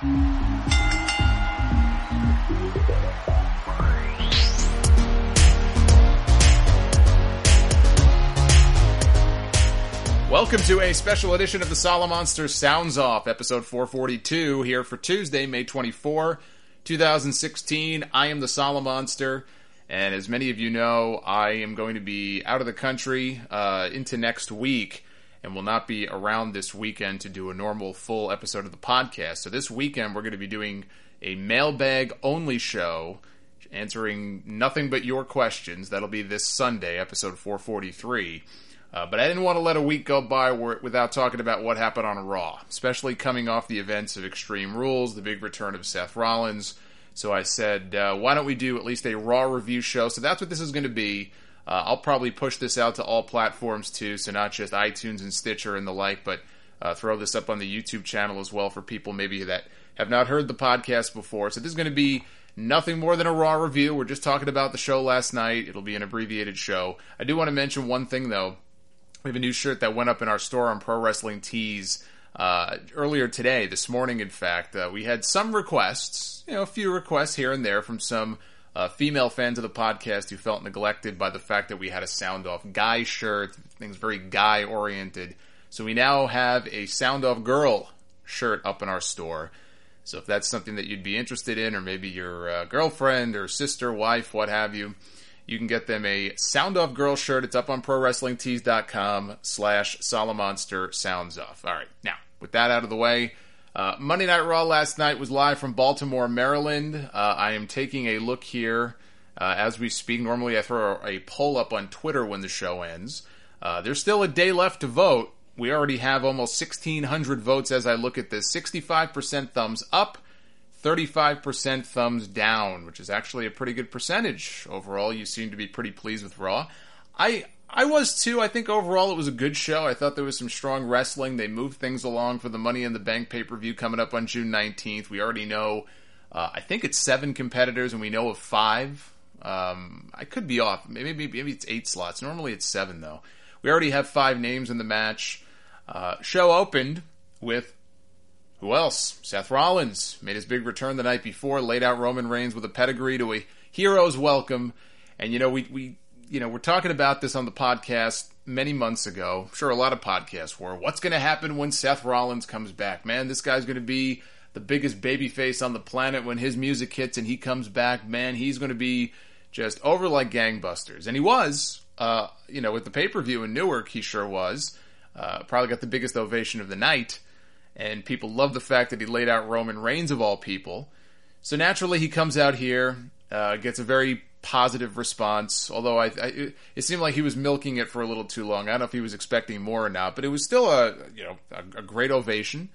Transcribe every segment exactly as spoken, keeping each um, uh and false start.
Welcome to a special edition of the Solomonster Sounds Off, episode four forty-two, here for Tuesday, May twenty-fourth, twenty sixteen. I am the Solomonster, and as many of you know, I am going to be out of the country uh, into next week, and will not be around this weekend to do a normal full episode of the podcast. So this weekend, we're going to be doing a mailbag-only show, answering nothing but your questions. That'll be this Sunday, episode four forty-three. Uh, but I didn't want to let a week go by where, without talking about what happened on Raw, especially coming off the events of Extreme Rules, the big return of Seth Rollins. So I said, uh, why don't we do at least a Raw review show? So that's what this is going to be. Uh, I'll probably push this out to all platforms too, so not just iTunes and Stitcher and the like, but uh, throw this up on the YouTube channel as well for people maybe that have not heard the podcast before. So this is going to be nothing more than a Raw review. We're just talking about the show last night. It'll be an abbreviated show. I do want to mention one thing, though. We have a new shirt that went up in our store on Pro Wrestling Tees uh, earlier today, this morning, in fact. Uh, we had some requests, you know, a few requests here and there from some uh, female fans of the podcast who felt neglected by the fact that we had a Sound Off guy shirt, things very guy-oriented. So we now have a Sound Off girl shirt up in our store. So if that's something that you'd be interested in, or maybe your uh, girlfriend or sister, wife, what have you, you can get them a Sound Off Girl shirt. It's up on ProWrestlingTees.com slash Solomonster Sounds Off. All right, now, with that out of the way, uh, Monday Night Raw last night was live from Baltimore, Maryland. Uh, I am taking a look here uh, as we speak. Normally I throw a poll up on Twitter when the show ends. Uh, there's still a day left to vote. We already have almost sixteen hundred votes as I look at this. sixty-five percent thumbs up, thirty-five percent thumbs down, which is actually a pretty good percentage. Overall, you seem to be pretty pleased with Raw. I I was too. I think overall it was a good show. I thought there was some strong wrestling. They moved things along for the Money in the Bank pay-per-view coming up on June nineteenth. We already know, uh, I think it's seven competitors, and we know of five. Um, I could be off. Maybe, maybe, maybe it's eight slots. Normally it's seven, though. We already have five names in the match. Uh, show opened with who else? Seth Rollins made his big return the night before, laid out Roman Reigns with a pedigree to a hero's welcome. And, you know, we, we, you know, we're talking about this on the podcast many months ago. I'm sure a lot of podcasts were. What's going to happen when Seth Rollins comes back? Man, this guy's going to be the biggest babyface on the planet when his music hits and he comes back. Man, he's going to be just over like gangbusters. And he was, uh, you know, with the pay-per-view in Newark, he sure was. Uh, probably got the biggest ovation of the night. And people love the fact that he laid out Roman Reigns of all people. So naturally he comes out here, uh, gets a very positive response. Although I, I, it seemed like he was milking it for a little too long. I don't know if he was expecting more or not, but it was still a, you know, a, a great ovation.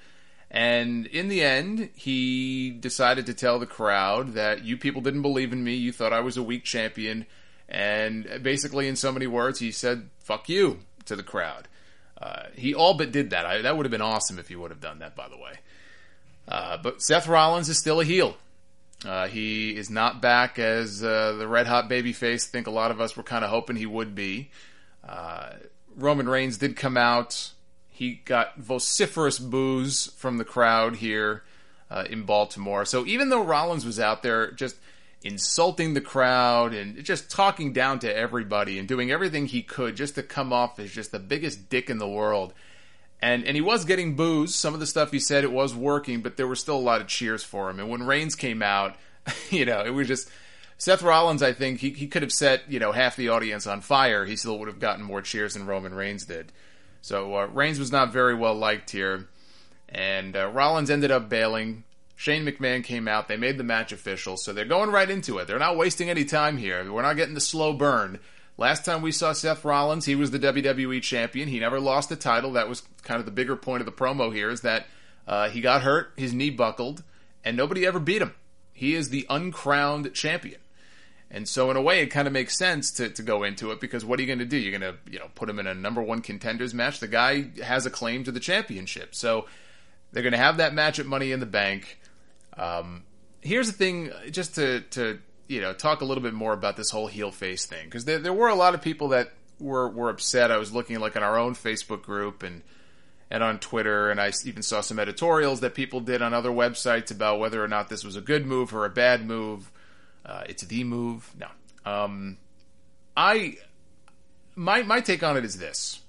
And in the end, he decided to tell the crowd that you people didn't believe in me. You thought I was a weak champion. And basically, in so many words, he said, fuck you to the crowd. Uh, he all but did that. I, that would have been awesome if he would have done that, by the way. Uh, but Seth Rollins is still a heel. Uh, he is not back as uh, the red-hot babyface I think a lot of us were kind of hoping he would be. Uh, Roman Reigns did come out. He got vociferous boos from the crowd here uh, in Baltimore. So even though Rollins was out there just insulting the crowd and just talking down to everybody and doing everything he could just to come off as just the biggest dick in the world. And and he was getting boos. Some of the stuff he said, it was working, but there were still a lot of cheers for him. And when Reigns came out, you know, it was just... Seth Rollins, I think, he, he could have set, you know, half the audience on fire. He still would have gotten more cheers than Roman Reigns did. So uh, Reigns was not very well liked here. And uh, Rollins ended up bailing. Shane McMahon came out. They made the match official. So they're going right into it. They're not wasting any time here. We're not getting the slow burn. Last time we saw Seth Rollins, he was the W W E champion. He never lost the title. That was kind of the bigger point of the promo here, is that uh, he got hurt, his knee buckled, and nobody ever beat him. He is the uncrowned champion. And so in a way, it kind of makes sense to, to go into it, because what are you going to do? You're going to, you know, put him in a number one contenders match? The guy has a claim to the championship. So they're going to have that match at Money in the Bank. Um, here's the thing, just to, to, you know, talk a little bit more about this whole heel face thing, because there, there were a lot of people that were, were upset. I was looking like in our own Facebook group, and, and on Twitter, and I even saw some editorials that people did on other websites about whether or not this was a good move or a bad move. Uh, it's the move. No. Um, I, my, my take on it is this.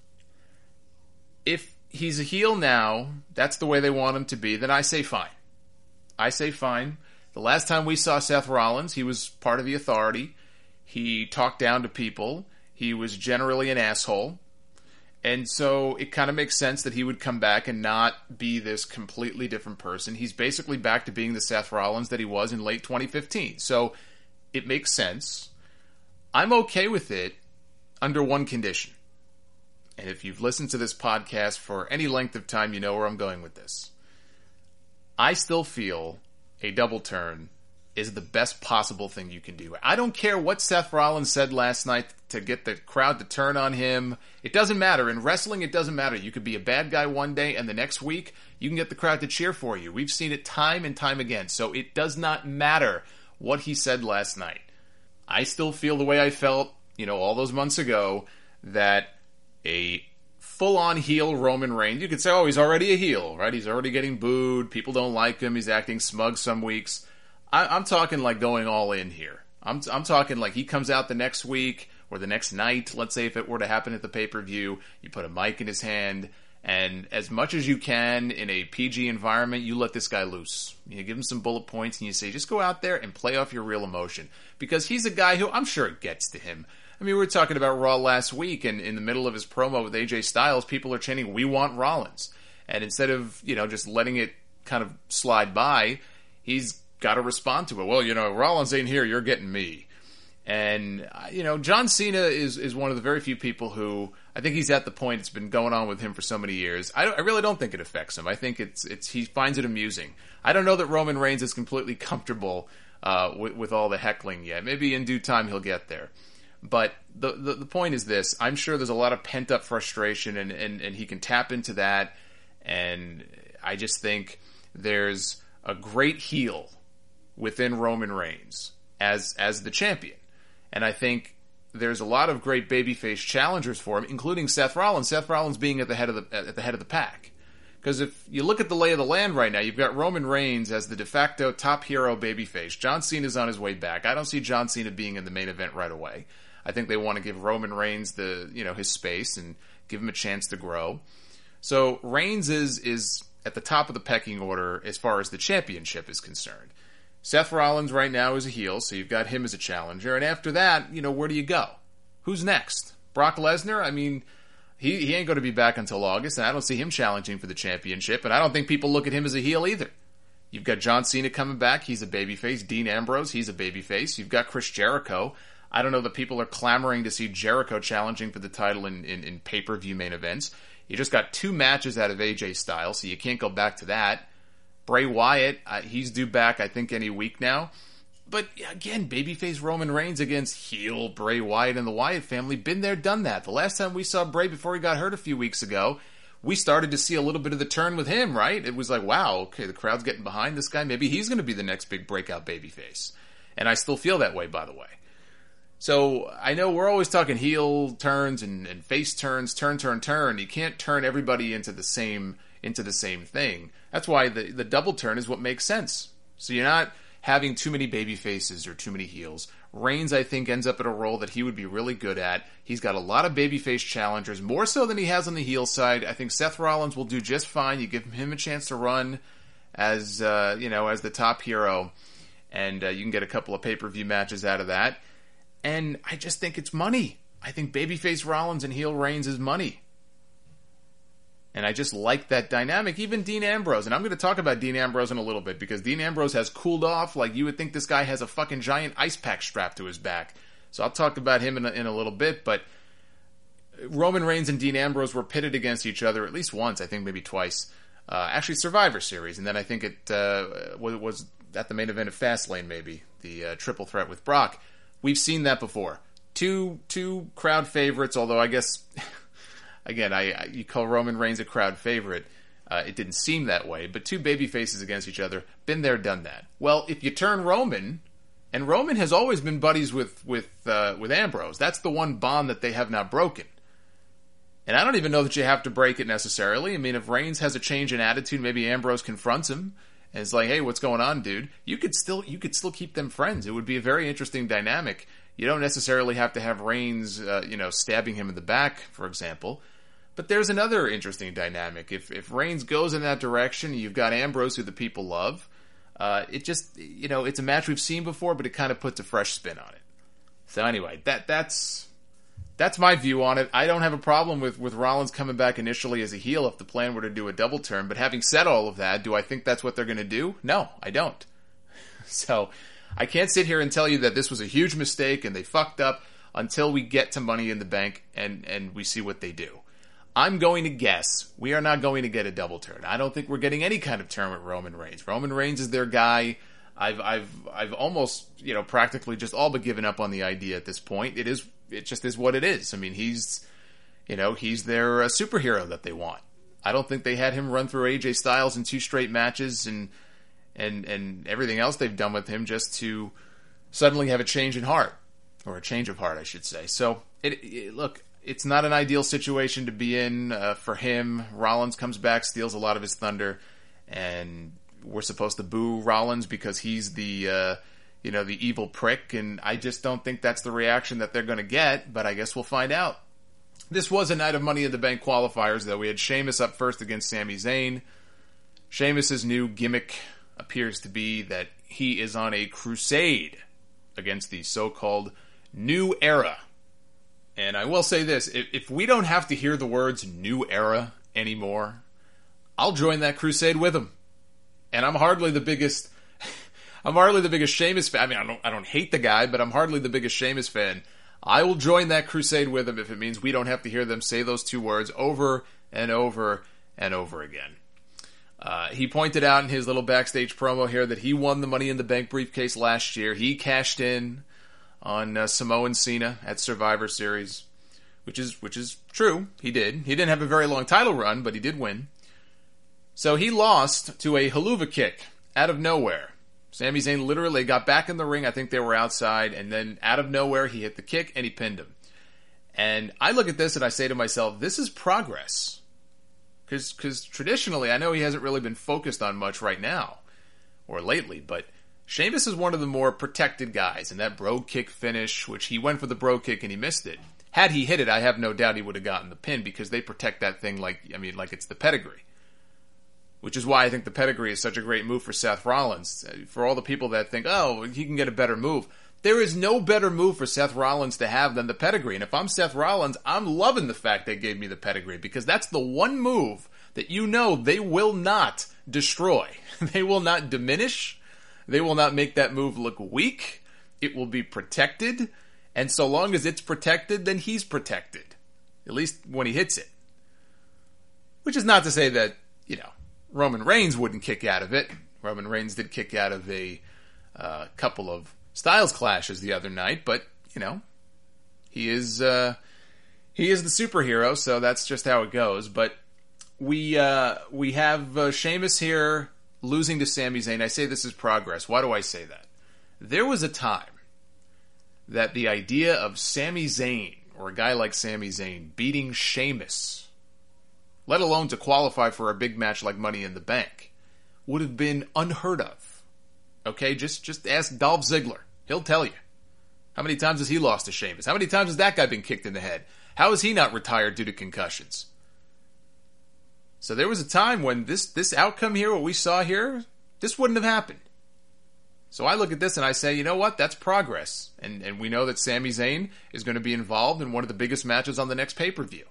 If he's a heel now, that's the way they want him to be, then I say fine. I say fine. The last time we saw Seth Rollins, he was part of the Authority. He talked down to people. He was generally an asshole. And so it kind of makes sense that he would come back and not be this completely different person. He's basically back to being the Seth Rollins that he was in late twenty fifteen. So it makes sense. I'm okay with it under one condition. And if you've listened to this podcast for any length of time, you know where I'm going with this. I still feel a double turn is the best possible thing you can do. I don't care what Seth Rollins said last night to get the crowd to turn on him. It doesn't matter. In wrestling, it doesn't matter. You could be a bad guy one day, and the next week, you can get the crowd to cheer for you. We've seen it time and time again. So it does not matter what he said last night. I still feel the way I felt, you know, all those months ago, that a full-on heel Roman Reigns, you could say, oh, he's already a heel, right? He's already getting booed. People don't like him. He's acting smug some weeks. I, I'm talking like going all in here. I'm, I'm talking like he comes out the next week or the next night. Let's say if it were to happen at the pay-per-view, you put a mic in his hand, and as much as you can in a P G environment, you let this guy loose. You give him some bullet points and you say, just go out there and play off your real emotion. Because he's a guy who, I'm sure it gets to him. I mean, we were talking about Raw last week, and in the middle of his promo with A J Styles, people are chanting, we want Rollins. And instead of, you know, just letting it kind of slide by, he's got to respond to it. Well, you know, Rollins ain't here, you're getting me. And, you know, John Cena is, is one of the very few people who, I think he's at the point, it's been going on with him for so many years. I, I really don't think it affects him. I think it's, it's, he finds it amusing. I don't know that Roman Reigns is completely comfortable uh, with, with all the heckling yet. Maybe in due time he'll get there. But the, the the point is this. I'm sure there's a lot of pent-up frustration, and, and, and he can tap into that. And I just think there's a great heel within Roman Reigns as as the champion. And I think there's a lot of great babyface challengers for him, including Seth Rollins. Seth Rollins being at the head of the at the head of the pack. Because if you look at the lay of the land right now, you've got Roman Reigns as the de facto top hero babyface. John Cena's on his way back. I don't see John Cena being in the main event right away. I think they want to give Roman Reigns the, you know, his space and give him a chance to grow. So Reigns is is at the top of the pecking order as far as the championship is concerned. Seth Rollins right now is a heel, so you've got him as a challenger. And after that, you know, where do you go? Who's next? Brock Lesnar? I mean, he, he ain't going to be back until August, and I don't see him challenging for the championship. And I don't think people look at him as a heel either. You've got John Cena coming back. He's a babyface. Dean Ambrose, he's a babyface. You've got Chris Jericho. I don't know that people are clamoring to see Jericho challenging for the title in, in, in pay-per-view main events. You just got two matches out of A J Styles, so you can't go back to that. Bray Wyatt, uh, he's due back, I think, any week now. But, again, babyface Roman Reigns against heel Bray Wyatt and the Wyatt family. Been there, done that. The last time we saw Bray before he got hurt a few weeks ago, we started to see a little bit of the turn with him, right? It was like, wow, okay, the crowd's getting behind this guy. Maybe he's going to be the next big breakout babyface. And I still feel that way, by the way. So I know we're always talking heel turns and, and face turns, turn, turn, turn. You can't turn everybody into the same into the same thing. That's why the, the double turn is what makes sense. So you're not having too many baby faces or too many heels. Reigns, I think, ends up at a role that he would be really good at. He's got a lot of babyface challengers, more so than he has on the heel side. I think Seth Rollins will do just fine. You give him a chance to run as uh, you know, as the top hero, and uh, you can get a couple of pay-per-view matches out of that. And I just think it's money. I think babyface Rollins and heel Reigns is money. And I just like that dynamic. Even Dean Ambrose. And I'm going to talk about Dean Ambrose in a little bit, because Dean Ambrose has cooled off like you would think this guy has a fucking giant ice pack strapped to his back. So I'll talk about him in a, in a little bit. But Roman Reigns and Dean Ambrose were pitted against each other at least once. I think maybe twice. Uh, actually, Survivor Series. And then I think it uh, was, was at the main event of Fastlane, maybe. The uh, triple threat with Brock. We've seen that before. Two two crowd favorites, although I guess, again, I, I you call Roman Reigns a crowd favorite. Uh, it didn't seem that way, but two baby faces against each other, been there, done that. Well, if you turn Roman, and Roman has always been buddies with with uh, with Ambrose, that's the one bond that they have not broken. And I don't even know that you have to break it necessarily. I mean, if Reigns has a change in attitude, maybe Ambrose confronts him and is like, hey, what's going on, dude? You could still you could still keep them friends. It would be a very interesting dynamic. You don't necessarily have to have Reigns, uh, you know, stabbing him in the back, for example. But there's another interesting dynamic. If if Reigns goes in that direction, you've got Ambrose, who the people love. Uh, it just, you know, it's a match we've seen before, but it kind of puts a fresh spin on it. So anyway, that that's... That's my view on it. I don't have a problem with, with Rollins coming back initially as a heel if the plan were to do a double turn. But having said all of that, do I think that's what they're going to do? No, I don't. So I can't sit here and tell you that this was a huge mistake and they fucked up until we get to Money in the Bank and, and we see what they do. I'm going to guess we are not going to get a double turn. I don't think we're getting any kind of turn with Roman Reigns. Roman Reigns is their guy. I've I've I've almost, you know, practically just all but given up on the idea at this point. It is it just is what it is. I mean, he's, you know, he's their uh, superhero that they want. I don't think they had him run through A J Styles in two straight matches and and and everything else they've done with him just to suddenly have a change in heart, or a change of heart, I should say. So, it, it look, it's not an ideal situation to be in uh, for him. Rollins comes back, steals a lot of his thunder, and we're supposed to boo Rollins because he's the, uh, you know, the evil prick, and I just don't think that's the reaction that they're going to get, but I guess we'll find out. This was a night of Money in the Bank qualifiers, though. We had Sheamus up first against Sami Zayn. Sheamus' new gimmick appears to be that he is on a crusade against the so-called New Era. And I will say this, if, if we don't have to hear the words New Era anymore, I'll join that crusade with him. And I'm hardly the biggest, I'm hardly the biggest Sheamus fan. I mean, I don't, I don't hate the guy, but I'm hardly the biggest Sheamus fan. I will join that crusade with him if it means we don't have to hear them say those two words over and over and over again. Uh, he pointed out in his little backstage promo here that he won the Money in the Bank briefcase last year. He cashed in on uh, Samoa Cena at Survivor Series, which is which is true. He did. He didn't have a very long title run, but he did win. So he lost to a haluva kick out of nowhere. Sami Zayn literally got back in the ring. I think they were outside. And then out of nowhere, he hit the kick and he pinned him. And I look at this and I say to myself, this is progress. Because because traditionally, I know he hasn't really been focused on much right now. Or lately. But Sheamus is one of the more protected guys. And that bro kick finish, which he went for the bro kick and he missed it. Had he hit it, I have no doubt he would have gotten the pin. Because they protect that thing like, I mean, like it's the pedigree. Which is why I think the pedigree is such a great move for Seth Rollins. For all the people that think, oh, he can get a better move. There is no better move for Seth Rollins to have than the pedigree. And if I'm Seth Rollins, I'm loving the fact they gave me the pedigree. Because that's the one move that you know they will not destroy. They will not diminish. They will not make that move look weak. It will be protected. And so long as it's protected, then he's protected. At least when he hits it. Which is not to say that, you know, Roman Reigns wouldn't kick out of it. Roman Reigns did kick out of a uh, couple of Styles clashes the other night, but, you know, he is uh, he is the superhero, so that's just how it goes. But we uh, we have uh, Sheamus here losing to Sami Zayn. I say this is progress. Why do I say that? There was a time that the idea of Sami Zayn, or a guy like Sami Zayn, beating Sheamus, let alone to qualify for a big match like Money in the Bank, would have been unheard of. Okay, just just ask Dolph Ziggler. He'll tell you. How many times has he lost to Sheamus? How many times has that guy been kicked in the head? How is he not retired due to concussions? So there was a time when this, this outcome here, what we saw here, this wouldn't have happened. So I look at this and I say, you know what? That's progress. And, and we know that Sami Zayn is going to be involved in one of the biggest matches on the next pay-per-view.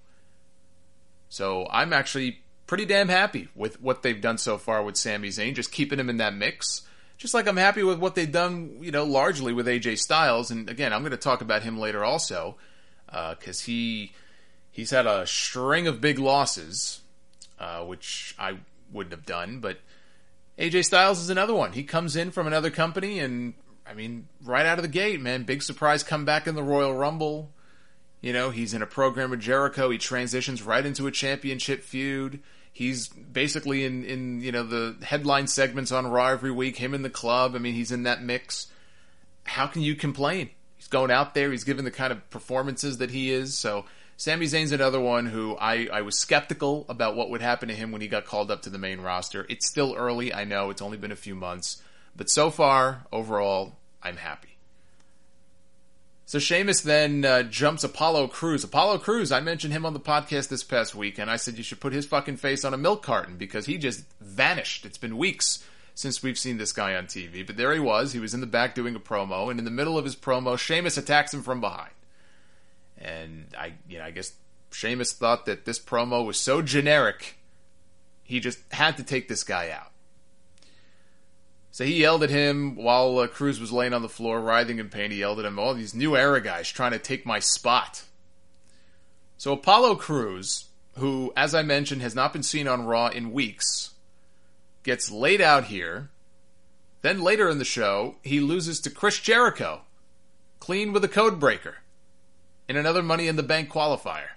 So I'm actually pretty damn happy with what they've done so far with Sami Zayn, just keeping him in that mix. Just like I'm happy with what they've done, you know, largely with A J Styles. And again, I'm going to talk about him later also, because uh, he he's had a string of big losses, uh, which I wouldn't have done. But A J Styles is another one. He comes in from another company, and I mean, right out of the gate, man, big surprise comeback in the Royal Rumble. You know, he's in a program with Jericho. He transitions right into a championship feud. He's basically in, in, you know, the headline segments on Raw every week. Him in the club. I mean, he's in that mix. How can you complain? He's going out there. He's giving the kind of performances that he is. So Sami Zayn's another one who I, I was skeptical about what would happen to him when he got called up to the main roster. It's still early, I know, it's only been a few months. But so far, overall, I'm happy. So Sheamus then uh, jumps Apollo Crews. Apollo Crews, I mentioned him on the podcast this past week, and I said you should put his fucking face on a milk carton because he just vanished. It's been weeks since we've seen this guy on T V. But there he was. He was in the back doing a promo, and in the middle of his promo, Sheamus attacks him from behind. And I, you know, I guess Sheamus thought that this promo was so generic, he just had to take this guy out. So he yelled at him while uh, Crews was laying on the floor, writhing in pain. He yelled at him, "Oh, these new era guys trying to take my spot." So Apollo Crews, who, as I mentioned, has not been seen on Raw in weeks, gets laid out here. Then later in the show, he loses to Chris Jericho, clean with a code breaker, in another Money in the Bank qualifier.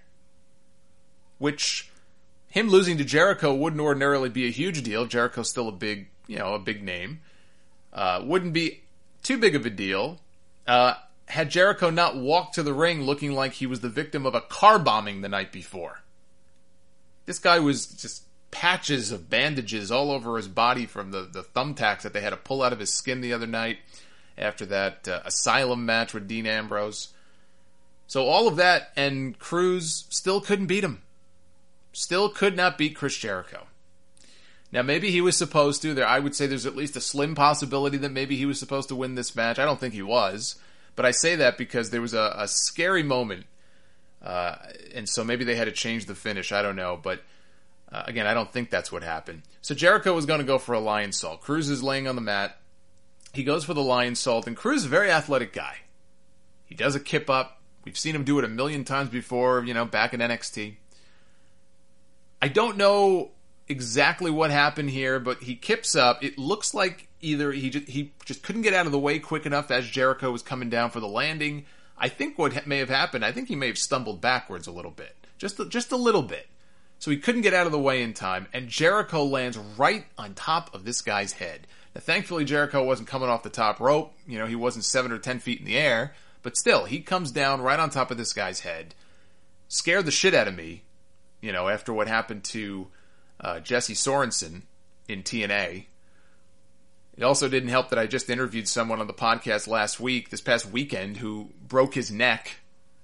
Which, him losing to Jericho wouldn't ordinarily be a huge deal. Jericho's still a big, you know, a big name. Uh, wouldn't be too big of a deal. Uh, had Jericho not walked to the ring looking like he was the victim of a car bombing the night before. This guy was just patches of bandages all over his body from the, the thumbtacks that they had to pull out of his skin the other night after that uh, Asylum match with Dean Ambrose. So all of that, and Crews still couldn't beat him. Still could not beat Chris Jericho. Now, maybe he was supposed to. There, I would say there's at least a slim possibility that maybe he was supposed to win this match. I don't think he was. But I say that because there was a, a scary moment. Uh, and so maybe they had to change the finish. I don't know. But, uh, again, I don't think that's what happened. So Jericho was going to go for a lion salt. Crews is laying on the mat. He goes for the lion salt. And Crews is a very athletic guy. He does a kip up. We've seen him do it a million times before, you know, back in N X T. I don't know exactly what happened here, but he kips up. It looks like either he just, he just couldn't get out of the way quick enough as Jericho was coming down for the landing. I think what may have happened, I think he may have stumbled backwards a little bit. Just a, just a little bit. So he couldn't get out of the way in time, and Jericho lands right on top of this guy's head. Now, thankfully, Jericho wasn't coming off the top rope. You know, he wasn't seven or ten feet in the air. But still, he comes down right on top of this guy's head. Scared the shit out of me, you know, after what happened to uh, Jesse Sorensen in T N A. It also didn't help that I just interviewed someone on the podcast last week, this past weekend, who broke his neck.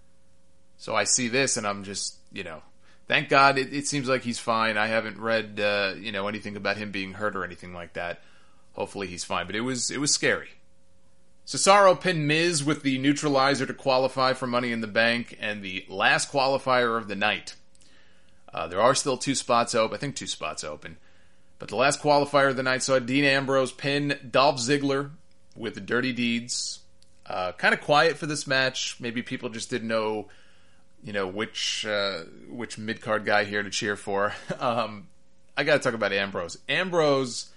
So I see this and I'm just, you know, thank God it, it seems like he's fine. I haven't read, uh, you know, anything about him being hurt or anything like that. Hopefully he's fine. But it was it was scary. Cesaro pinned Miz with the neutralizer to qualify for Money in the Bank and the last qualifier of the night. Uh, there are still two spots open. I think two spots open. But the last qualifier of the night saw Dean Ambrose pin Dolph Ziggler with the Dirty Deeds. Uh, kind of quiet for this match. Maybe people just didn't know, you know, which uh, which mid-card guy here to cheer for. um, I got to talk about Ambrose. Ambrose...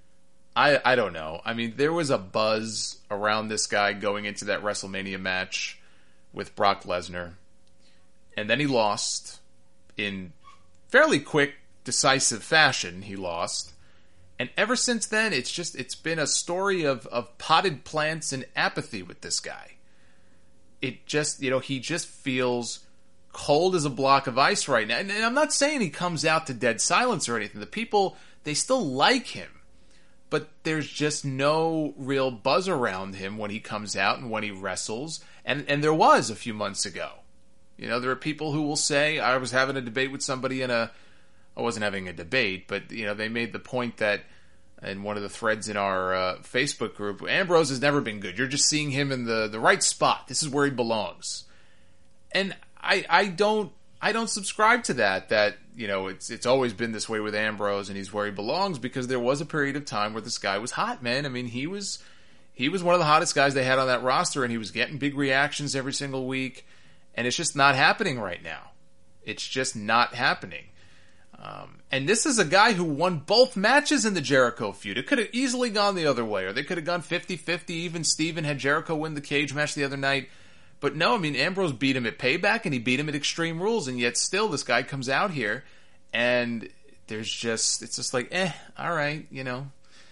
I, I don't know. I mean, there was a buzz around this guy going into that WrestleMania match with Brock Lesnar. And then he lost in fairly quick, decisive fashion. He lost. And ever since then, it's just, it's been a story of, of potted plants and apathy with this guy. It just, you know, he just feels cold as a block of ice right now. And, and I'm not saying he comes out to dead silence or anything. The people, they still like him. But there's just no real buzz around him when he comes out and when he wrestles. And and there was a few months ago. You know, there are people who will say, I was having a debate with somebody in a... I wasn't having a debate, but, you know, they made the point that in one of the threads in our uh, Facebook group, Ambrose has never been good. You're just seeing him in the, the right spot. This is where he belongs. And I I don't... I don't subscribe to that, that, you know, it's it's always been this way with Ambrose and he's where he belongs, because there was a period of time where this guy was hot, man. I mean, he was he was one of the hottest guys they had on that roster, and he was getting big reactions every single week, and it's just not happening right now. It's just not happening. Um, and this is a guy who won both matches in the Jericho feud. It could have easily gone the other way, or they could have gone fifty-fifty, even Steven had Jericho win the cage match the other night. But no, I mean, Ambrose beat him at Payback, and he beat him at Extreme Rules, and yet still this guy comes out here, and there's just, it's just like, eh, all right, you know.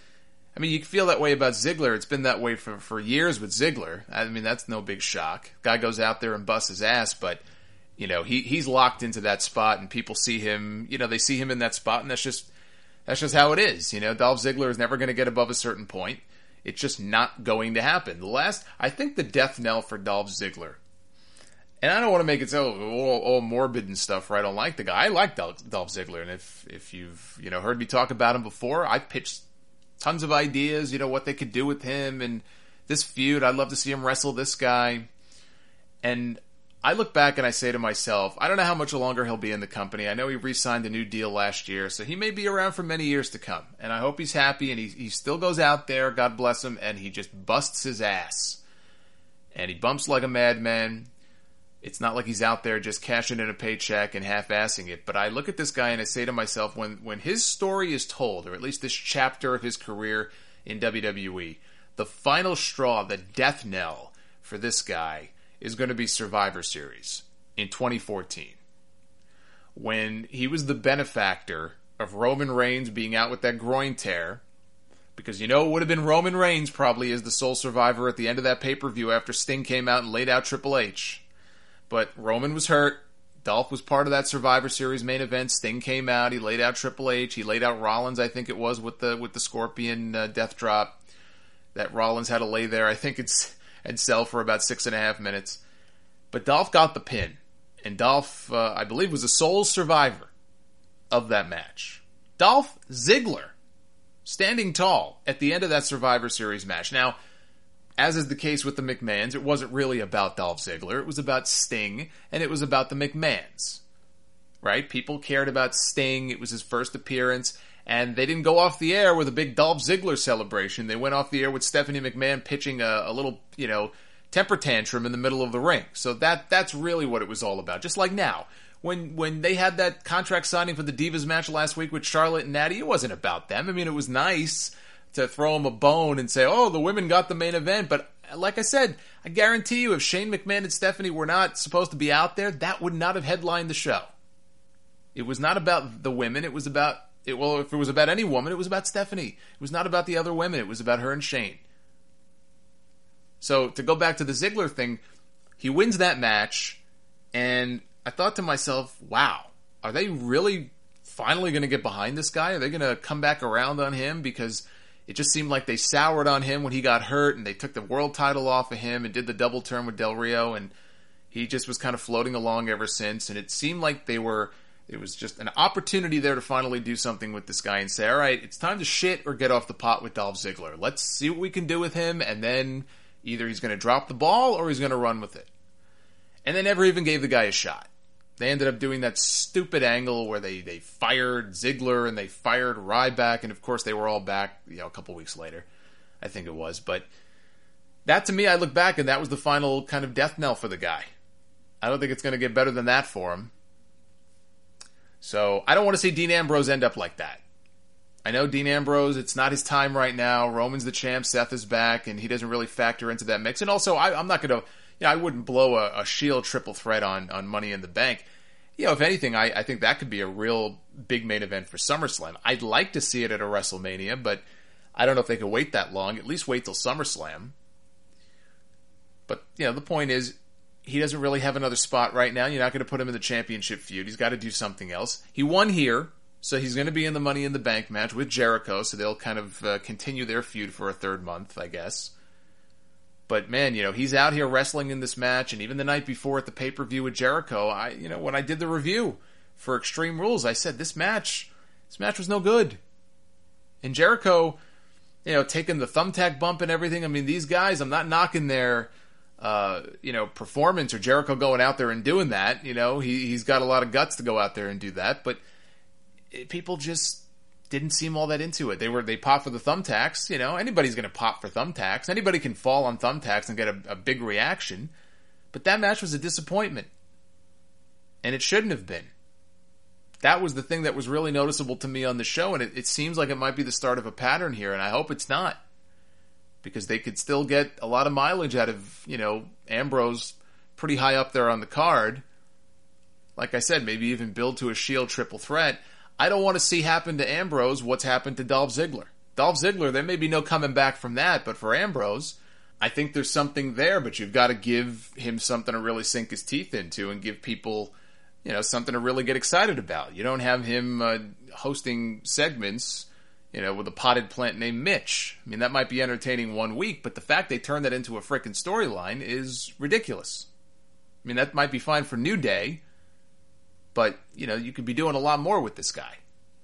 I mean, you can feel that way about Ziggler. It's been that way for, for years with Ziggler. I mean, that's no big shock. Guy goes out there and busts his ass, but, You know, he he's locked into that spot, and people see him, you know, they see him in that spot, and that's just that's just how it is. You know, Dolph Ziggler is never going to get above a certain point. It's just not going to happen. The last, I think the death knell for Dolph Ziggler, and I don't want to make it so all, all morbid and stuff, right? I don't like the guy. I like Dolph, Dolph Ziggler, and if if you've, you know, heard me talk about him before, I've pitched tons of ideas, you know, what they could do with him and this feud. I'd love to see him wrestle this guy. And I look back and I say to myself, I don't know how much longer he'll be in the company. I know he re-signed a new deal last year, so he may be around for many years to come. And I hope he's happy, and he, he still goes out there, God bless him, and he just busts his ass. And he bumps like a madman. It's not like he's out there just cashing in a paycheck and half-assing it. But I look at this guy and I say to myself, when, when his story is told, or at least this chapter of his career in W W E, the final straw, the death knell for this guy is going to be Survivor Series in twenty fourteen. When he was the benefactor of Roman Reigns being out with that groin tear, because you know it would have been Roman Reigns probably as the sole survivor at the end of that pay-per-view after Sting came out and laid out Triple H. But Roman was hurt. Dolph was part of that Survivor Series main event. Sting came out. He laid out Triple H. He laid out Rollins, I think it was, with the with the Scorpion uh, death drop that Rollins had to lay there. I think it's and sell for about six and a half minutes. But Dolph got the pin. And Dolph, uh, I believe, was the sole survivor of that match. Dolph Ziggler, standing tall at the end of that Survivor Series match. Now, as is the case with the McMahons, it wasn't really about Dolph Ziggler. It was about Sting, and it was about the McMahons. Right? People cared about Sting. It was his first appearance. And they didn't go off the air with a big Dolph Ziggler celebration. They went off the air with Stephanie McMahon pitching a, a little, you know, temper tantrum in the middle of the ring. So that that's really what it was all about. Just like now, when when they had that contract signing for the Divas match last week with Charlotte and Natty, it wasn't about them. I mean, it was nice to throw them a bone and say, oh, the women got the main event. But like I said, I guarantee you if Shane McMahon and Stephanie were not supposed to be out there, that would not have headlined the show. It was not about the women. It was about It, well, if it was about any woman, it was about Stephanie. It was not about the other women. It was about her and Shane. So, to go back to the Ziggler thing, he wins that match, and I thought to myself, wow, are they really finally going to get behind this guy? Are they going to come back around on him? Because it just seemed like they soured on him when he got hurt, and they took the world title off of him and did the double turn with Del Rio, and he just was kind of floating along ever since, and it seemed like they were... It was just an opportunity there to finally do something with this guy and say, all right, it's time to shit or get off the pot with Dolph Ziggler. Let's see what we can do with him, and then either he's going to drop the ball or he's going to run with it. And they never even gave the guy a shot. They ended up doing that stupid angle where they, they fired Ziggler and they fired Ryback, and of course they were all back, you know, a couple weeks later, I think it was. But that, to me, I look back and that was the final kind of death knell for the guy. I don't think it's going to get better than that for him. So, I don't want to see Dean Ambrose end up like that. I know Dean Ambrose, it's not his time right now. Roman's the champ, Seth is back, and he doesn't really factor into that mix. And also, I, I'm not going to, you know, I wouldn't blow a, a Shield triple threat on, on Money in the Bank. You know, if anything, I, I think that could be a real big main event for SummerSlam. I'd like to see it at a WrestleMania, but I don't know if they could wait that long. At least wait till SummerSlam. But, you know, the point is, he doesn't really have another spot right now. You're not going to put him in the championship feud. He's got to do something else. He won here, so he's going to be in the Money in the Bank match with Jericho, so they'll kind of uh, continue their feud for a third month, I guess. But, man, you know, he's out here wrestling in this match, and even the night before at the pay-per-view with Jericho, I, you know, when I did the review for Extreme Rules, I said, this match, this match was no good. And Jericho, you know, taking the thumbtack bump and everything, I mean, these guys, I'm not knocking their... Uh, you know, performance or Jericho going out there and doing that. You know, he, he's got a lot of guts to go out there and do that, but it, people just didn't seem all that into it. They were, they popped for the thumbtacks, you know, anybody's going to pop for thumbtacks. Anybody can fall on thumbtacks and get a, a big reaction, but that match was a disappointment. And it shouldn't have been. That was the thing that was really noticeable to me on the show, and it, it seems like it might be the start of a pattern here, and I hope it's not. Because they could still get a lot of mileage out of, you know, Ambrose pretty high up there on the card. Like I said, maybe even build to a Shield triple threat. I don't want to see happen to Ambrose what's happened to Dolph Ziggler. Dolph Ziggler, there may be no coming back from that, but for Ambrose, I think there's something there, but you've got to give him something to really sink his teeth into and give people, you know, something to really get excited about. You don't have him uh, hosting segments, you know, with a potted plant named Mitch. I mean, that might be entertaining one week, but the fact they turned that into a frickin' storyline is ridiculous. I mean, that might be fine for New Day, but, you know, you could be doing a lot more with this guy.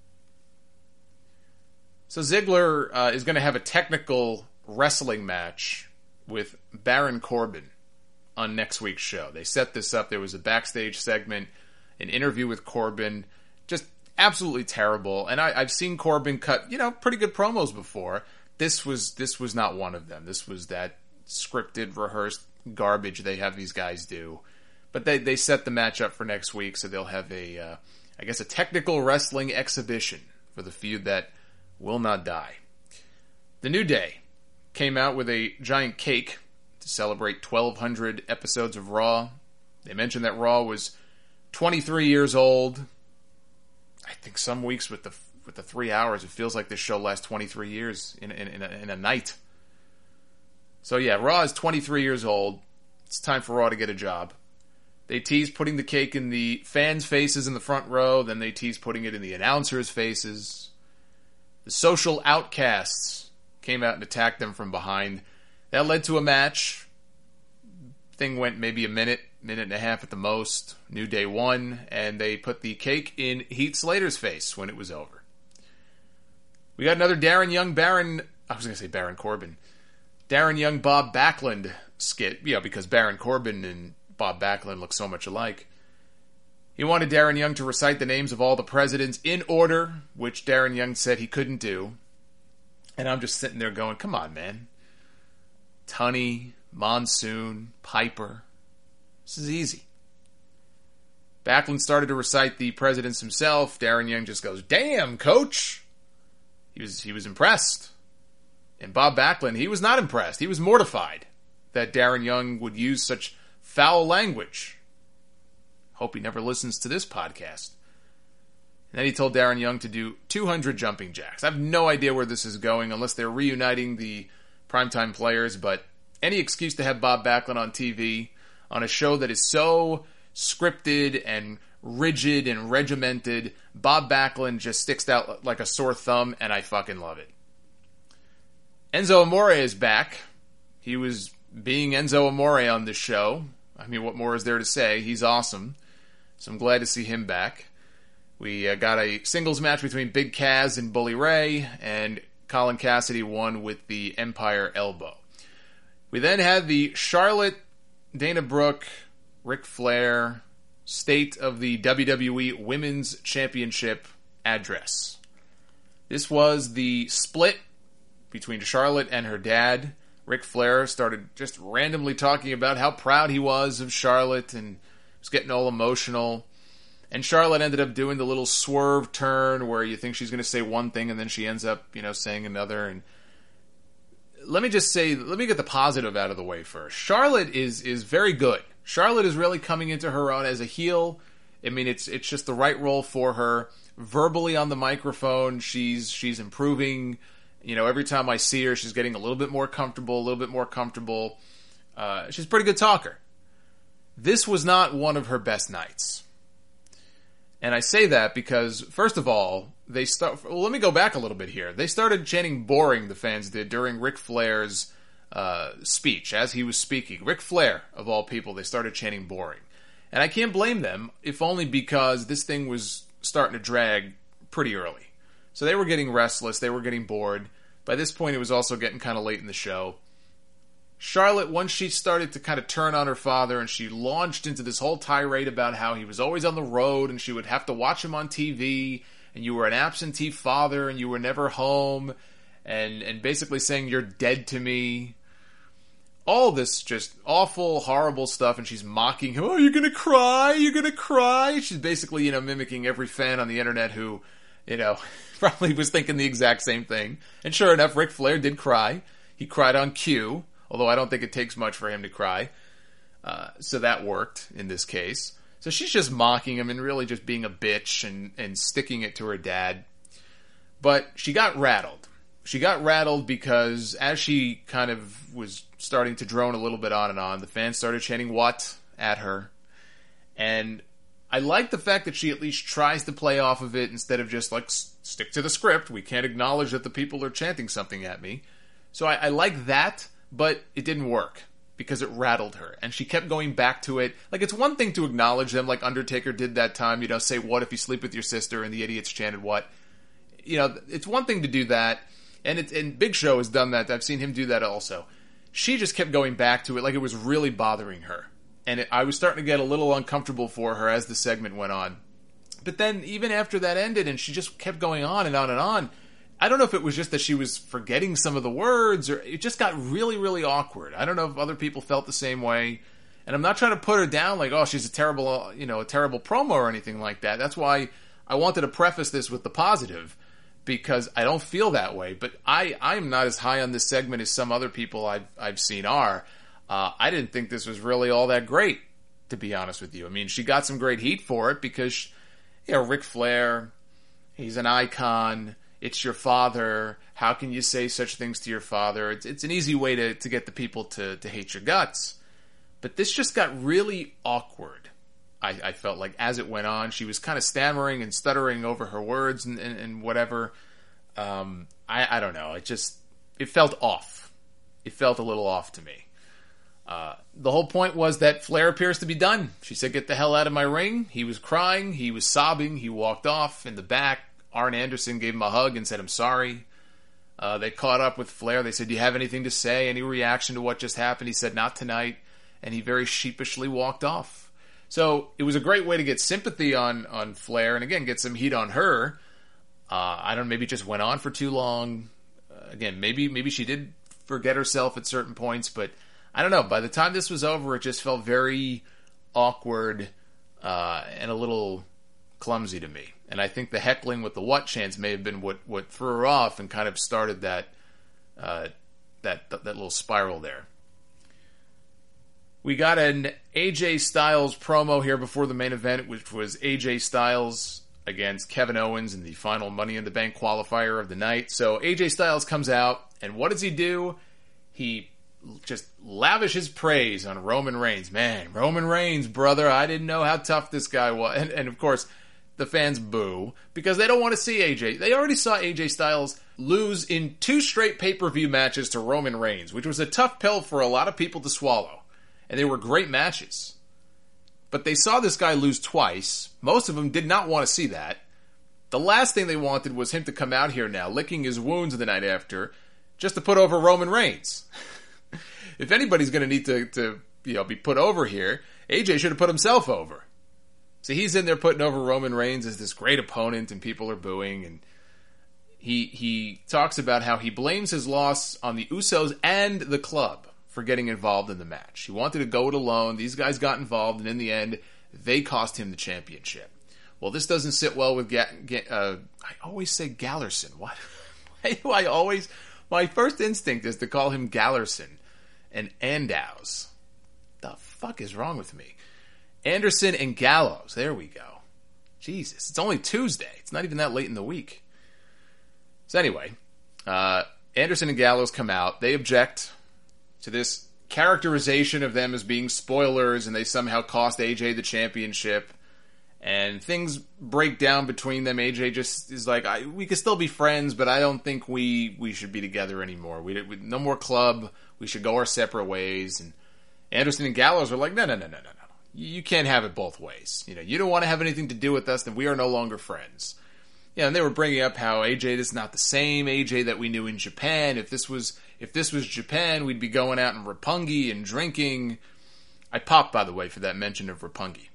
So Ziggler uh, is going to have a technical wrestling match with Baron Corbin on next week's show. They set this up. There was a backstage segment, an interview with Corbin, just absolutely terrible. And I, I've seen Corbin cut, you know, pretty good promos before. This was this was not one of them. This was that scripted, rehearsed garbage they have these guys do. But they, they set the match up for next week, so they'll have a, uh, I guess, a technical wrestling exhibition for the feud that will not die. The New Day came out with a giant cake to celebrate twelve hundred episodes of Raw. They mentioned that Raw was twenty-three years old. I think some weeks with the with the three hours, it feels like this show lasts twenty-three years in, in, in, a, in a night. So yeah, Raw is twenty-three years old. It's time for Raw to get a job. They tease putting the cake in the fans' faces in the front row. Then they tease putting it in the announcers' faces. The social outcasts came out and attacked them from behind. That led to a match. Thing went maybe a minute, minute and a half at the most. New Day won, and they put the cake in Heath Slater's face when it was over. We got another Darren Young, Baron... I was going to say Baron Corbin. Darren Young, Bob Backlund skit. You know, because Baron Corbin and Bob Backlund look so much alike. He wanted Darren Young to recite the names of all the presidents in order, which Darren Young said he couldn't do. And I'm just sitting there going, come on, man. Tunney, Monsoon, Piper. This is easy. Backlund started to recite the presidents himself. Darren Young just goes, damn, coach. He was, he was impressed. And Bob Backlund, he was not impressed. He was mortified that Darren Young would use such foul language. Hope he never listens to this podcast. And then he told Darren Young to do two hundred jumping jacks. I have no idea where this is going unless they're reuniting the primetime players, but any excuse to have Bob Backlund on T V on a show that is so scripted and rigid and regimented, Bob Backlund just sticks out like a sore thumb, and I fucking love it. Enzo Amore is back. He was being Enzo Amore on this show. I mean, what more is there to say? He's awesome. So I'm glad to see him back. We uh, got a singles match between Big Kaz and Bully Ray, and Colin Cassidy won with the Empire Elbow. We then had the Charlotte, Dana Brooke, Ric Flair State of the W W E Women's Championship address. This was the split between Charlotte and her dad. Ric Flair started just randomly talking about how proud he was of Charlotte and was getting all emotional. And Charlotte ended up doing the little swerve turn where you think she's going to say one thing and then she ends up, you know, saying another. And let me just say, let me get the positive out of the way first. Charlotte is is very good. Charlotte is really coming into her own as a heel. I mean, it's it's just the right role for her. Verbally on the microphone, she's she's improving. You know, every time I see her, she's getting a little bit more comfortable, a little bit more comfortable. Uh, she's a pretty good talker. This was not one of her best nights. And I say that because, first of all, they start. Well, let me go back a little bit here. They started chanting "boring," the fans did, during Ric Flair's uh, speech, as he was speaking. Ric Flair, of all people, they started chanting "boring." And I can't blame them, if only because this thing was starting to drag pretty early. So they were getting restless, they were getting bored. By this point, it was also getting kind of late in the show. Charlotte, once she started to kind of turn on her father and she launched into this whole tirade about how he was always on the road and she would have to watch him on T V and you were an absentee father and you were never home and, and basically saying you're dead to me. All this just awful, horrible stuff, and she's mocking him. Oh, you're going to cry? You're going to cry? She's basically, you know, mimicking every fan on the internet who, you know, probably was thinking the exact same thing. And sure enough, Ric Flair did cry. He cried on cue. Although I don't think it takes much for him to cry. Uh, so that worked in this case. So she's just mocking him and really just being a bitch and, and sticking it to her dad. But she got rattled. she got rattled because as she kind of was starting to drone a little bit on and on, the fans started chanting "what" at her. And I like the fact that she at least tries to play off of it instead of just like, stick to the script. We can't acknowledge that the people are chanting something at me. So I, I like that, but it didn't work because it rattled her. And she kept going back to it. Like, it's one thing to acknowledge them, like Undertaker did that time, you know, say "what" if you sleep with your sister, and the idiots chanted "what." You know, it's one thing to do that. And, it, and Big Show has done that. I've seen him do that also. She just kept going back to it like it was really bothering her. And it, I was starting to get a little uncomfortable for her as the segment went on. But then, even after that ended, and she just kept going on and on and on, I don't know if it was just that she was forgetting some of the words, or it just got really, really awkward. I don't know if other people felt the same way. And I'm not trying to put her down like, oh, she's a terrible, you know, a terrible promo or anything like that. That's why I wanted to preface this with the positive, because I don't feel that way. But I, I am not as high on this segment as some other people I've, I've seen are. Uh, I didn't think this was really all that great, to be honest with you. I mean, she got some great heat for it because, you know, Ric Flair, he's an icon. It's your father. How can you say such things to your father? It's, it's an easy way to, to get the people to, to hate your guts. But this just got really awkward. I, I felt like as it went on, she was kind of stammering and stuttering over her words and, and, and whatever. Um, I, I don't know. It just, it felt off. It felt a little off to me. Uh, the whole point was that Flair appears to be done. She said, "Get the hell out of my ring." He was crying. He was sobbing. He walked off in the back. Arn Anderson gave him a hug and said, "I'm sorry." Uh, they caught up with Flair. They said, "Do you have anything to say? Any reaction to what just happened?" He said, "Not tonight." And he very sheepishly walked off. So it was a great way to get sympathy on, on Flair and, again, get some heat on her. Uh, I don't know, maybe it just went on for too long. Uh, again, maybe maybe she did forget herself at certain points, but I don't know. By the time this was over, it just felt very awkward uh, and a little clumsy to me. And I think the heckling with the "what" chants may have been what, what threw her off and kind of started that uh, that that little spiral there. We got an A J Styles promo here before the main event, which was A J Styles against Kevin Owens in the final Money in the Bank qualifier of the night. So A J Styles comes out, and what does he do? He just lavishes praise on Roman Reigns. Man, Roman Reigns, brother, I didn't know how tough this guy was. And, and of course, the fans boo because they don't want to see A J. They already saw A J Styles lose in two straight pay-per-view matches to Roman Reigns, which was a tough pill for a lot of people to swallow. And they were great matches. But they saw this guy lose twice. Most of them did not want to see that. The last thing they wanted was him to come out here now, licking his wounds the night after, just to put over Roman Reigns. If anybody's going to need to, to you know, be put over here, A J should have put himself over. So he's in there putting over Roman Reigns as this great opponent, and people are booing. And he he talks about how he blames his loss on the Usos and the club for getting involved in the match. He wanted to go it alone. These guys got involved, and in the end, they cost him the championship. Well, this doesn't sit well with... Ga- Ga- uh, I always say Gallerson. What? Why do I always... My first instinct is to call him Gallerson and Andows. The fuck is wrong with me? Anderson and Gallows. There we go. Jesus, it's only Tuesday. It's not even that late in the week. So anyway, uh, Anderson and Gallows come out. They object to this characterization of them as being spoilers, and they somehow cost A J the championship. And things break down between them. A J just is like, I, we could still be friends, but I don't think we, we should be together anymore. We, we no more club. We should go our separate ways. And Anderson and Gallows are like, no, no, no, no, no, no. You can't have it both ways. You know, you don't want to have anything to do with us, then we are no longer friends. Yeah, and they were bringing up how A J is not the same A J that we knew in Japan. If this was if this was Japan, we'd be going out in Roppongi and drinking. I popped, by the way, for that mention of Roppongi.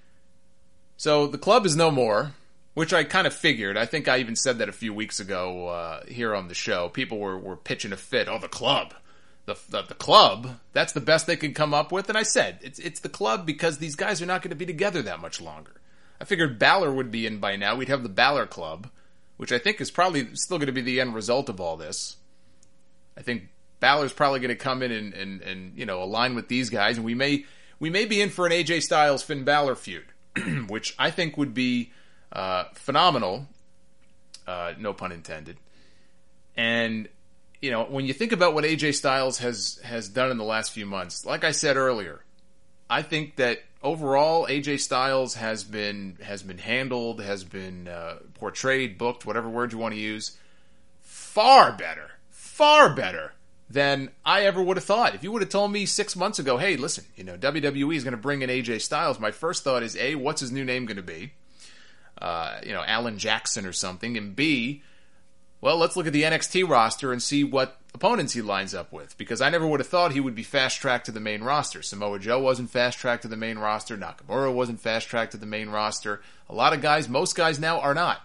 So the club is no more, which I kind of figured. I think I even said that a few weeks ago uh, here on the show. People were, were pitching a fit. Oh, the club. The, the the club, that's the best they could come up with. And I said, it's it's the club because these guys are not going to be together that much longer. I figured Balor would be in by now. We'd have the Balor Club, which I think is probably still going to be the end result of all this. I think Balor's probably going to come in and, and, and you know align with these guys, and we may we may be in for an A J Styles Finn Balor feud, which I think would be uh, phenomenal. Uh, no pun intended. And, you know, when you think about what A J Styles has, has done in the last few months, like I said earlier, I think that overall A J Styles has been has been handled, has been uh, portrayed, booked, whatever word you want to use, far better, far better than I ever would have thought. If you would have told me six months ago, hey, listen, you know, W W E is going to bring in A J Styles, my first thought is, A, what's his new name going to be? Uh, you know, Alan Jackson or something. And B, well, let's look at the N X T roster and see what opponents he lines up with. Because I never would have thought he would be fast-tracked to the main roster. Samoa Joe wasn't fast-tracked to the main roster. Nakamura wasn't fast-tracked to the main roster. A lot of guys, most guys now are not.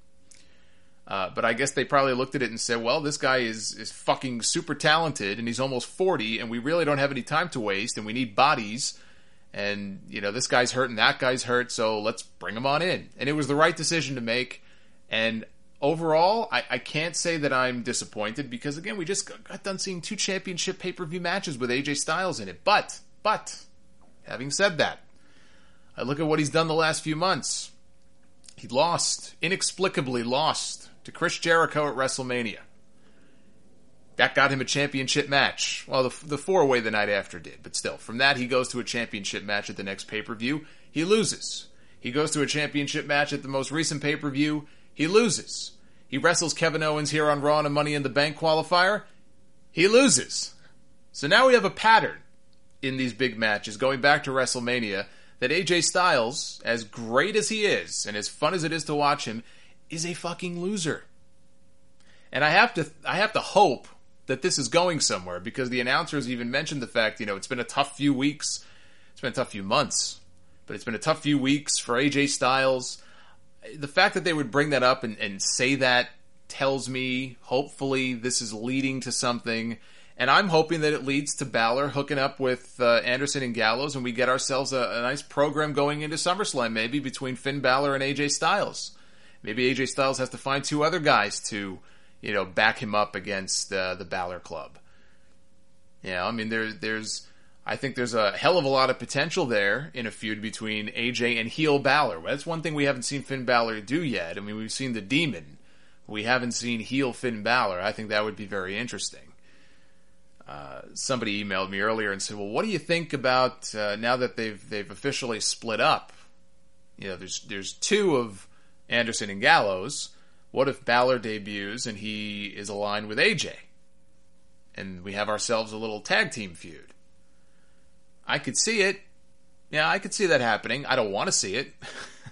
Uh, but I guess they probably looked at it and said, well, this guy is, is fucking super talented, and he's almost forty, and we really don't have any time to waste, and we need bodies, and, you know, this guy's hurt and that guy's hurt, so let's bring him on in. And it was the right decision to make, and overall, I, I can't say that I'm disappointed, because, again, we just got done seeing two championship pay-per-view matches with A J Styles in it. But, but, having said that, I look at what he's done the last few months. He lost, inexplicably lost, to Chris Jericho at WrestleMania. That got him a championship match. Well, the, the four-way the night after did, but still. From that, he goes to a championship match at the next pay-per-view. He loses. He goes to a championship match at the most recent pay-per-view. He loses. He wrestles Kevin Owens here on Raw in a Money in the Bank qualifier. He loses. So now we have a pattern in these big matches, going back to WrestleMania, that A J Styles, as great as he is, and as fun as it is to watch him, is a fucking loser. And I have to I have to hope that this is going somewhere, because the announcers even mentioned the fact, you know, it's been a tough few weeks. It's been a tough few months. But it's been a tough few weeks for A J Styles. The fact that they would bring that up and, and say that tells me, hopefully, this is leading to something. And I'm hoping that it leads to Balor hooking up with uh, Anderson and Gallows, and we get ourselves a, a nice program going into SummerSlam, maybe, between Finn Balor and A J Styles. Maybe A J Styles has to find two other guys to, you know, back him up against uh, the Balor Club. You know, I mean, there, there's, I think there's a hell of a lot of potential there in a feud between A J and heel Balor. That's one thing we haven't seen Finn Balor do yet. I mean, we've seen the Demon. We haven't seen heel Finn Balor. I think that would be very interesting. Uh, somebody emailed me earlier and said, well, what do you think about, uh, now that they've, they've officially split up? You know, there's, there's two of Anderson and Gallows. What if Balor debuts and he is aligned with A J? And we have ourselves a little tag team feud. I could see it. Yeah, I could see that happening. I don't want to see it.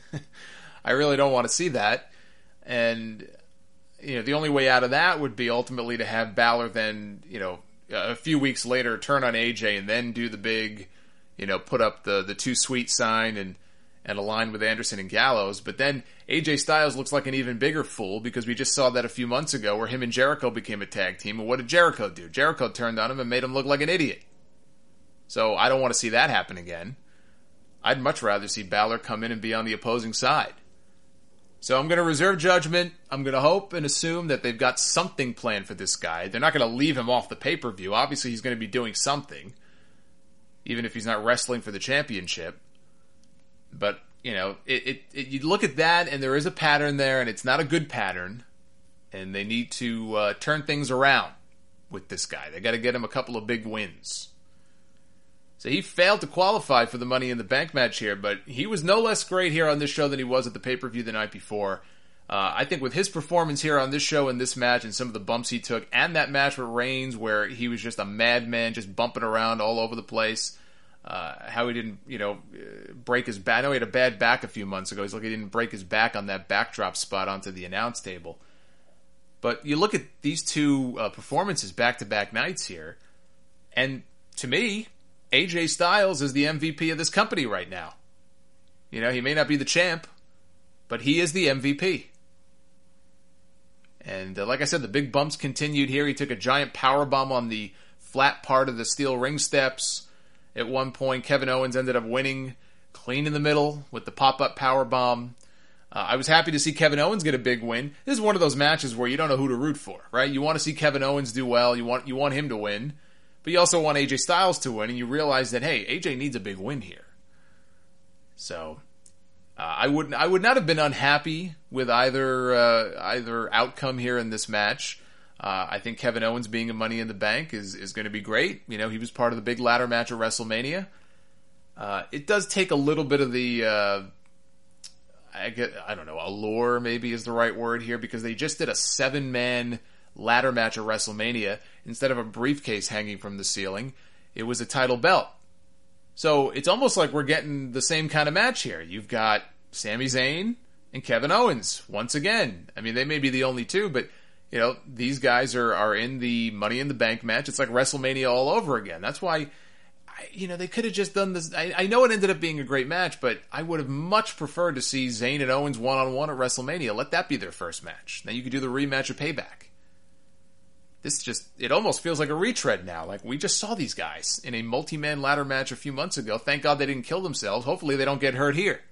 I really don't want to see that. And, you know, the only way out of that would be ultimately to have Balor then, you know, a few weeks later turn on A J and then do the big, you know, put up the, the too sweet sign and, and align with Anderson and Gallows. But then A J Styles looks like an even bigger fool, because we just saw that a few months ago where him and Jericho became a tag team. And what did Jericho do? Jericho turned on him and made him look like an idiot. So I don't want to see that happen again. I'd much rather see Balor come in and be on the opposing side. So I'm going to reserve judgment. I'm going to hope and assume that they've got something planned for this guy. They're not going to leave him off the pay-per-view. Obviously, he's going to be doing something, even if he's not wrestling for the championship. But, you know, it, it, it, you look at that, and there is a pattern there, and it's not a good pattern. And they need to uh, turn things around with this guy. They got to get him a couple of big wins. So he failed to qualify for the Money in the Bank match here, but he was no less great here on this show than he was at the pay-per-view the night before. Uh, I think with his performance here on this show and this match and some of the bumps he took, and that match with Reigns where he was just a madman, just bumping around all over the place, uh, how he didn't, you know, break his back. I know he had a bad back a few months ago. He's like he didn't break his back on that backdrop spot onto the announce table. But you look at these two uh, performances back-to-back nights here, and to me, A J Styles is the M V P of this company right now. You know, he may not be the champ, but he is the M V P. And uh, like I said, the big bumps continued here. He took a giant powerbomb on the flat part of the steel ring steps. At one point, Kevin Owens ended up winning clean in the middle with the pop-up powerbomb. Uh, I was happy to see Kevin Owens get a big win. This is one of those matches where you don't know who to root for, right? You want to see Kevin Owens do well. You want you want him to win. But you also want A J Styles to win, and you realize that, hey, A J needs a big win here. So, uh, I would I would not have been unhappy with either uh, either outcome here in this match. Uh, I think Kevin Owens being a Money in the Bank is, is going to be great. You know, he was part of the big ladder match at WrestleMania. Uh, it does take a little bit of the, uh, I get, I don't know, allure maybe is the right word here, because they just did a seven-man ladder match at WrestleMania. Instead of a briefcase hanging from the ceiling, it was a title belt. So it's almost like we're getting the same kind of match here. You've got Sami Zayn and Kevin Owens once again. I mean, they may be the only two, but you know, these guys are, are in the Money in the Bank match. It's like WrestleMania all over again. That's why, I, you know, they could have just done this. I, I know it ended up being a great match, but I would have much preferred to see Zayn and Owens one-on-one at WrestleMania. Let that be their first match. Then you could do the rematch of Payback. This just, it almost feels like a retread now. Like, we just saw these guys in a multi-man ladder match a few months ago. Thank God they didn't kill themselves. Hopefully they don't get hurt here.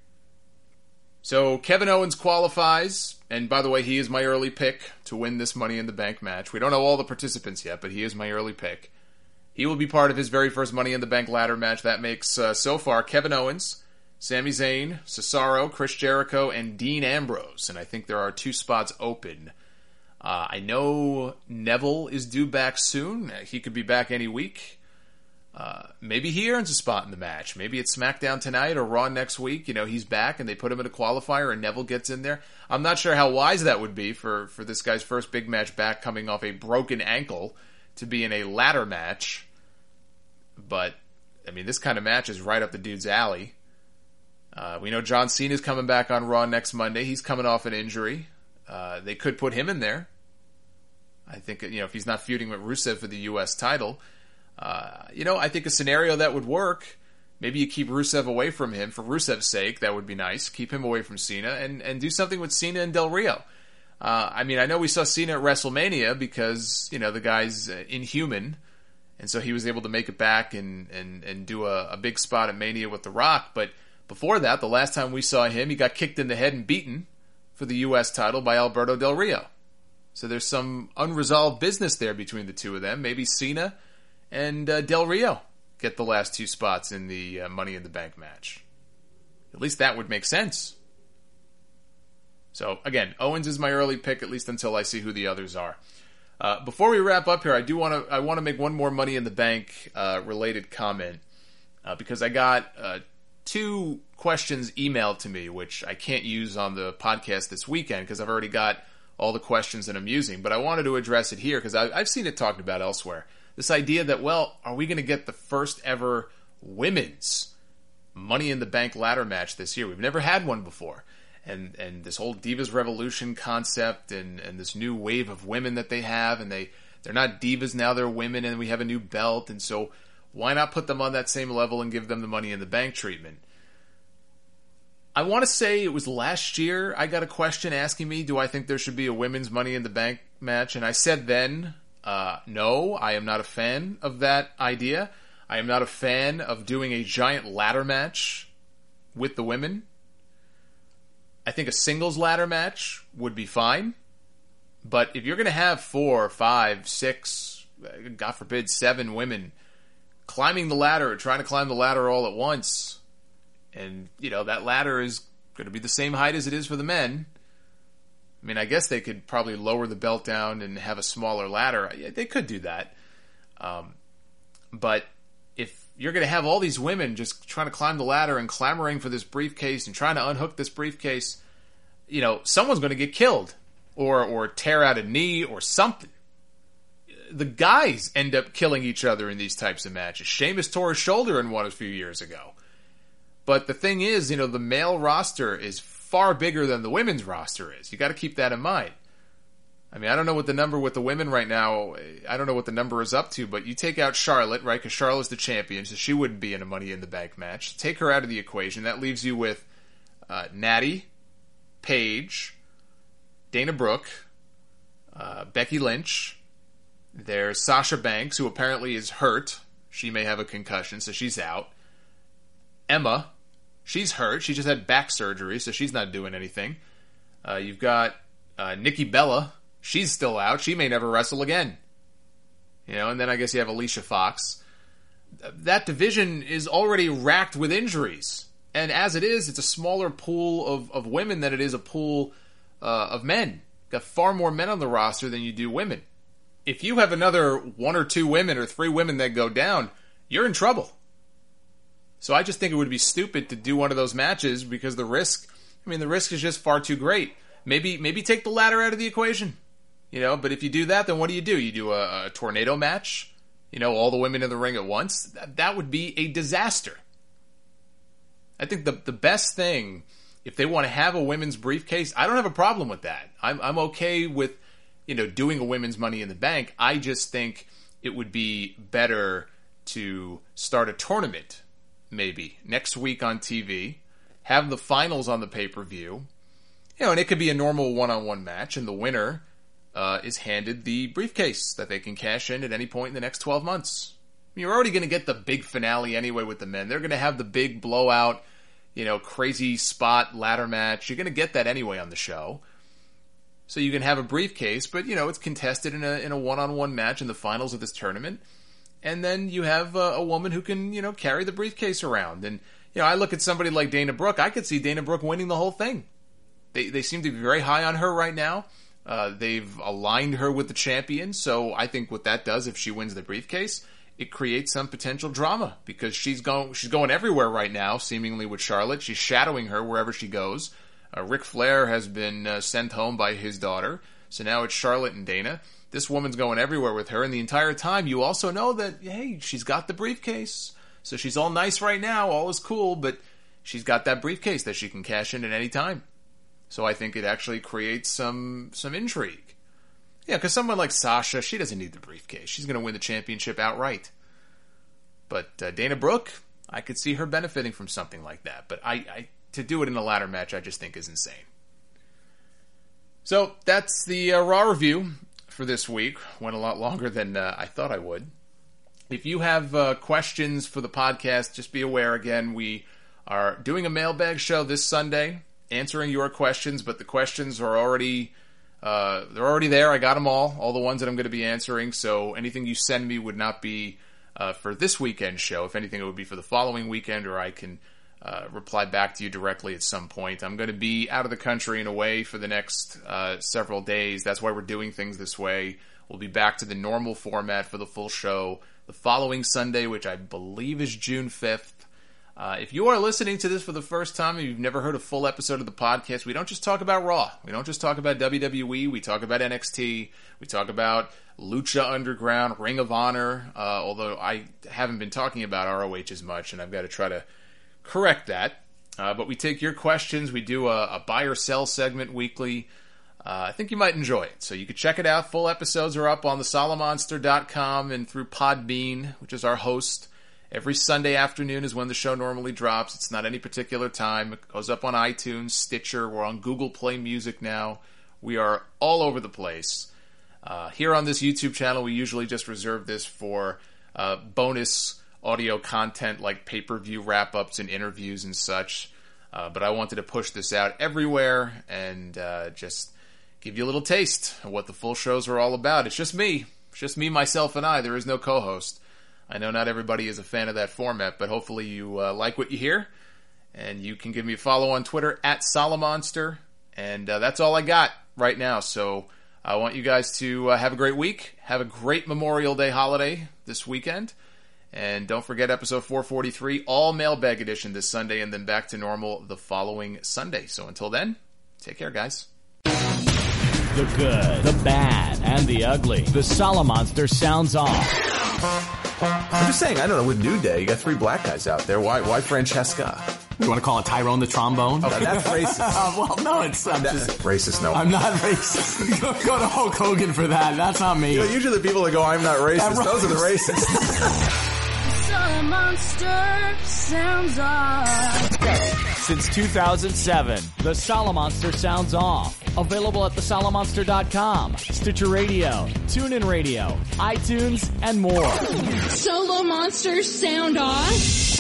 So Kevin Owens qualifies, and by the way, he is my early pick to win this Money in the Bank match. We don't know all the participants yet, but he is my early pick. He will be part of his very first Money in the Bank ladder match. That makes, uh, so far, Kevin Owens, Sami Zayn, Cesaro, Chris Jericho, and Dean Ambrose. And I think there are two spots open. Uh, I know Neville is due back soon. He could be back any week. Uh, maybe he earns a spot in the match. Maybe it's SmackDown tonight or Raw next week. You know, he's back and they put him in a qualifier and Neville gets in there. I'm not sure how wise that would be for, for this guy's first big match back, coming off a broken ankle, to be in a ladder match. But, I mean, this kind of match is right up the dude's alley. Uh, we know John Cena's coming back on Raw next Monday. He's coming off an injury. Uh, they could put him in there. I think, you know, if he's not feuding with Rusev for the U S title. Uh, you know, I think a scenario that would work, maybe you keep Rusev away from him for Rusev's sake. That would be nice. Keep him away from Cena and, and do something with Cena and Del Rio. Uh, I mean, I know we saw Cena at WrestleMania because, you know, the guy's uh, inhuman. And so he was able to make it back and, and, and do a, a big spot at Mania with The Rock. But before that, the last time we saw him, he got kicked in the head and beaten for the U S title by Alberto Del Rio. So there's some unresolved business there between the two of them. Maybe Cena and uh, Del Rio get the last two spots in the uh, Money in the Bank match. At least that would make sense. So, again, Owens is my early pick, at least until I see who the others are. Uh, before we wrap up here, I do want to I want to make one more Money in the Bank uh, related comment, uh, because I got uh, two questions emailed to me, which I can't use on the podcast this weekend because I've already got all the questions that I'm using. But I wanted to address it here because I've seen it talked about elsewhere. This idea that, well, are we going to get the first ever women's Money in the Bank ladder match this year? We've never had one before. And and this whole Divas Revolution concept and, and this new wave of women that they have, and they, they're not divas now, they're women, and we have a new belt, and so why not put them on that same level and give them the Money in the Bank treatment? I want to say it was last year I got a question asking me, do I think there should be a women's Money in the Bank match? And I said then, Uh, no, I am not a fan of that idea. I am not a fan of doing a giant ladder match with the women. I think a singles ladder match would be fine. But if you're going to have four, five, six, God forbid, seven women climbing the ladder, trying to climb the ladder all at once, and, you know, that ladder is going to be the same height as it is for the men. I mean, I guess they could probably lower the belt down and have a smaller ladder. They could do that. Um, but if you're going to have all these women just trying to climb the ladder and clamoring for this briefcase and trying to unhook this briefcase, you know, someone's going to get killed or or tear out a knee or something. The guys end up killing each other in these types of matches. Sheamus tore his shoulder in one a few years ago. But the thing is, you know, the male roster is far bigger than the women's roster is. You got to keep that in mind. I mean, I don't know what the number with the women right now, I don't know what the number is up to, but you take out Charlotte, right, because Charlotte's the champion, so she wouldn't be in a Money in the Bank match. Take her out of the equation. That leaves you with uh, Natty, Paige, Dana Brooke, uh, Becky Lynch. There's Sasha Banks, who apparently is hurt. She may have a concussion, so she's out. Emma, she's hurt. She just had back surgery, so she's not doing anything. Uh, you've got uh, Nikki Bella. She's still out. She may never wrestle again. You know, and then I guess you have Alicia Fox. That division is already racked with injuries. And as it is, it's a smaller pool of, of women than it is a pool uh, of men. Got far more men on the roster than you do women. if you have another one or two women or three women that go down, you're in trouble. So I just think it would be stupid to do one of those matches because the risk, I mean, the risk is just far too great. Maybe maybe take the ladder out of the equation, you know, but if you do that, then what do you do? You do a, a tornado match, you know, all the women in the ring at once? That, that would be a disaster. I think the the best thing, if they want to have a women's briefcase, I don't have a problem with that. I'm I'm okay with, you know, doing a women's Money in the Bank. I just think it would be better to start a tournament, maybe, next week on T V, have the finals on the pay-per-view, you know, and it could be a normal one-on-one match, and the winner uh, is handed the briefcase that they can cash in at any point in the next twelve months. I mean, you're already going to get the big finale anyway with the men. They're going to have the big blowout, you know, crazy spot ladder match. You're going to get that anyway on the show. So you can have a briefcase, but, you know, it's contested in a in a one-on-one match in the finals of this tournament. And then you have a, a woman who can, you know, carry the briefcase around. And, you know, I look at somebody like Dana Brooke. I could see Dana Brooke winning the whole thing. They they seem to be very high on her right now. Uh, they've aligned her with the champion. So I think what that does, if she wins the briefcase, it creates some potential drama because she's going she's going everywhere right now, seemingly with Charlotte. She's shadowing her wherever she goes. Uh, Ric Flair has been uh, sent home by his daughter. So now it's Charlotte and Dana. This woman's going everywhere with her, and the entire time you also know that, hey, she's got the briefcase. So she's all nice right now, all is cool, but she's got that briefcase that she can cash in at any time. So I think it actually creates some some intrigue. Yeah, because someone like Sasha, she doesn't need the briefcase. She's going to win the championship outright. But uh, Dana Brooke, I could see her benefiting from something like that. But I, I to do it in a ladder match, I just think is insane. So that's the uh, Raw review for this week. Went a lot longer than uh, I thought I would. If you have uh, questions for the podcast, just be aware, again, we are doing a mailbag show this Sunday, answering your questions, but the questions are already, uh, they're already there. I got them all, all the ones that I'm going to be answering, so anything you send me would not be uh, for this weekend show. If anything, it would be for the following weekend, or I can uh, reply back to you directly at some point. I'm going to be out of the country and away for the next uh, several days. That's why we're doing things this way. We'll be back to the normal format for the full show the following Sunday, which I believe is June fifth. Uh, if you are listening to this for the first time and you've never heard a full episode of the podcast, we don't just talk about Raw. We don't just talk about W W E. We talk about N X T. We talk about Lucha Underground, Ring of Honor, uh, although I haven't been talking about R O H as much, and I've got to try to correct that. Uh, but we take your questions. We do a, a buy or sell segment weekly. Uh, I think you might enjoy it. So you can check it out. Full episodes are up on the Solomonster dot com and through Podbean, which is our host. Every Sunday afternoon is when the show normally drops. It's not any particular time. It goes up on iTunes, Stitcher. We're on Google Play Music now. We are all over the place. Uh, here on this YouTube channel, we usually just reserve this for uh, bonus audio content like pay-per-view wrap-ups and interviews and such. Uh, but I wanted to push this out everywhere and uh, just give you a little taste of what the full shows are all about. It's just me. It's just me, myself, and I. There is no co-host. I know not everybody is a fan of that format, but hopefully you uh, like what you hear. And you can give me a follow on Twitter, at Solomonster. And uh, that's all I got right now. So I want you guys to uh, have a great week. Have a great Memorial Day holiday this weekend. And don't forget episode four forty-three, all mailbag edition this Sunday, and then back to normal the following Sunday. So until then, take care, guys. The good, the bad, and the ugly. The Solomonster sounds off. I'm just saying, I don't know, with New Day, you got three black guys out there. Why why Francesca? You want to call it Tyrone the trombone? Oh, that's racist. uh, well, no, it's I'm that's just racist. No, I'm not racist. go, go to Hulk Hogan for that. That's not me. You know, usually the people that go, "I'm not racist," right. Those are the racists. Solomonster sounds off. Since two thousand seven, the Solomonster sounds off. Available at the Solomonster dot com, Stitcher Radio, TuneIn Radio, iTunes, and more. Solomonster sound off.